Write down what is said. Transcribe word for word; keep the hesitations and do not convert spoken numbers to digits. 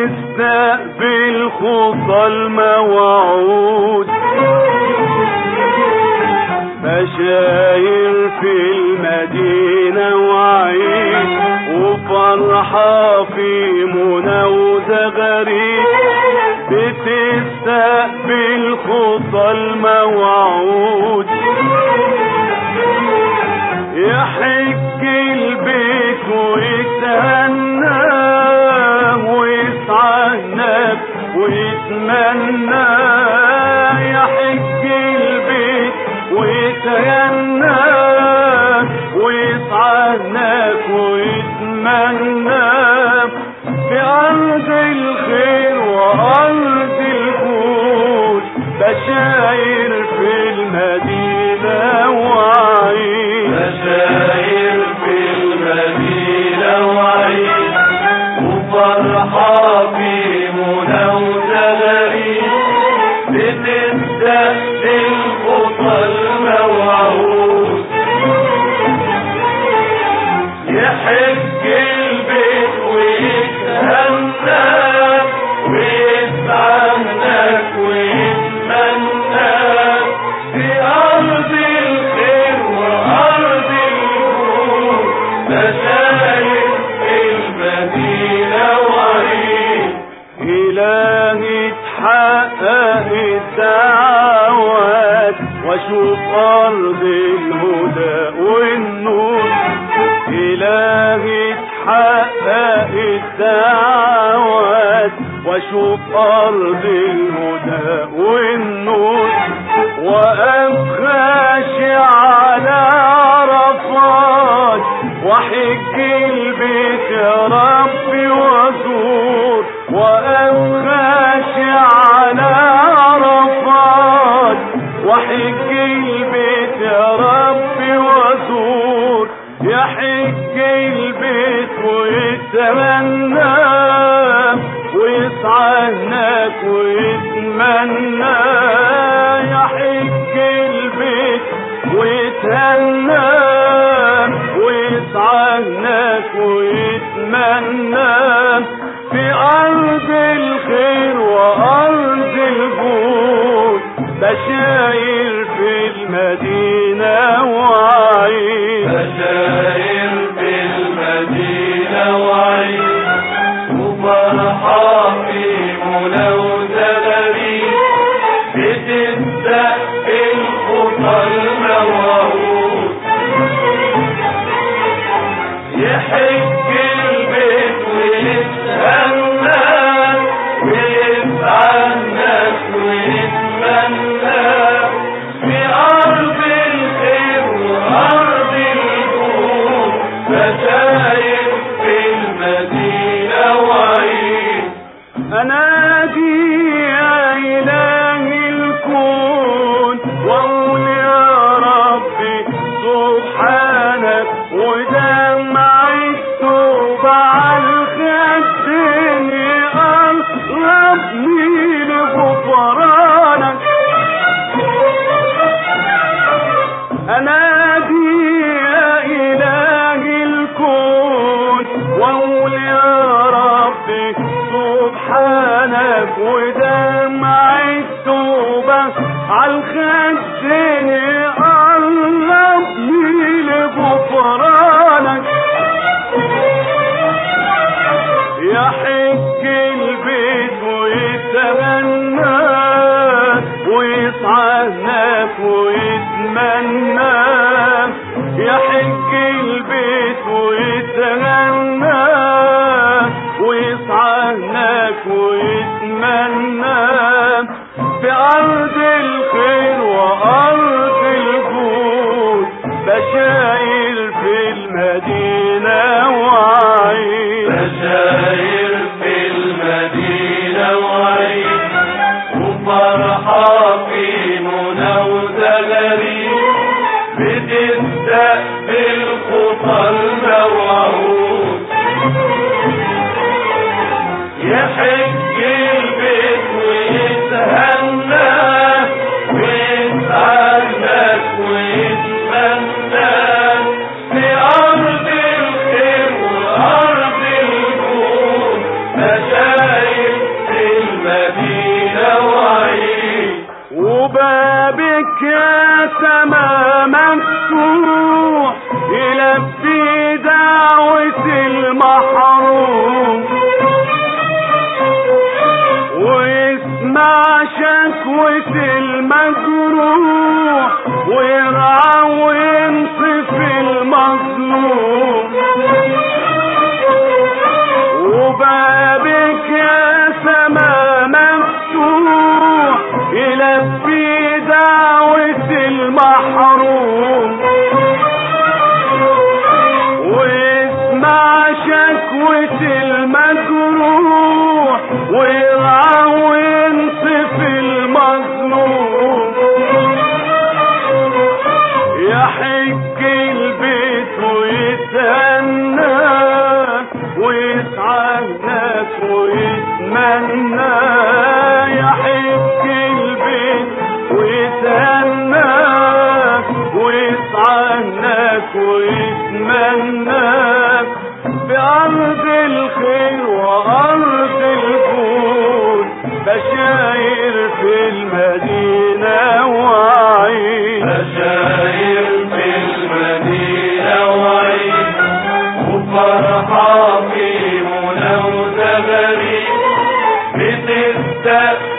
بتستقبل خطى الموعود، بشاير في المدينة وعيد وفرحة في منى وزغاريد، بتستقبل خطى الموعود، يحج البيت ويتهنى ويسعى هناك ويتمنى، يحج البيت ويتهنى ويسعى هناك ويتمنى، في أرض الخير وأرض الجود، بشاير في المدينة وعيد، بشاير في المدينة وعيد وفرحة في منى وزغاريد، بتستقبل خطى الموعود، يحج البيت ويتهنى ويسعى هناك ويتمنى، في أرض الخير وأرض الجود، بشاير في المدينة وعيد. إلهي تحقق الدعوات واشوف أرض الهدى والنور، إلهي تحقق الدعوات واشوف أرض الهدى والنور، وأبخاشي على عرفات وحج البيت يا ربي وازور، وأبخاشي على عرفات وحج البيت يا ربي وازور، يحج البيت ويتمنى ويسعى هناك ويتمنى، يحج البيت ويتهنى ويسعى هناك ويتمنى، في أرض الخير وأرض الجود، بشاير في المدينة وعيد، بشاير في المدينة وعيد وفرحة في منى وزغاريد، بتستقبل خطى الموعود، يحج البيت ويتهنى ويسعى هناك ويتمنى، في أرض الخير وأرض الجود، بشاير في المدينة وعيد. أنادي يا إله الكون وأقول يا ربي سبحانك، ودمع التوبة على الخدين يقربني لغفرانك، أنادي يا إله الكون وأقول يا ربي سبحانك، ودمع التوبة على الخدين يقربني لغفرانك، يحج البيت ويتمنى ويسعى هناك ويتمنى، يحج البيت ويتمنى ويسعى هناك ويتمنى، في أرض الخير وأرض الجود، بشاير في المدينة وعيد، بشاير في المدينة وعيد وفرحة في منى وزغاريد، بتستقبل خطى الموعود، يحج البيت ويتهنى ويسعى هناك ويتمنى، في أرض الخير وأرض الجود، بشاير المجروح ويرعى وينصف المظلوم. وبابك يا سما مفتوح يلبي دعوة المحروم، ويسمع شكوة المجروح ويرعى وينصف المظلوم. يحج البيت ويتهنى ويسعى الناس ويتمنى، يحج البيت ويتهنى ويسعى الناس ويتمنى بأرض الخير وأرض الجود، بشاير في المدينة وعيد، بشاير في المدينة وعيد، وفرحة في منى وزغريد بتستقبل